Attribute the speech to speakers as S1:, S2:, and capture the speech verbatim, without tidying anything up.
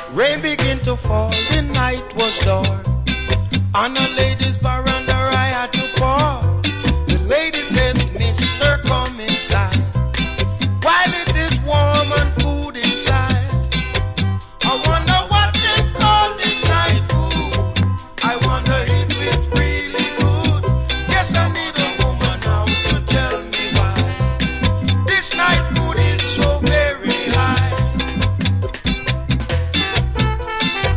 S1: Rain began to fall, the night was dark. On a lady's veranda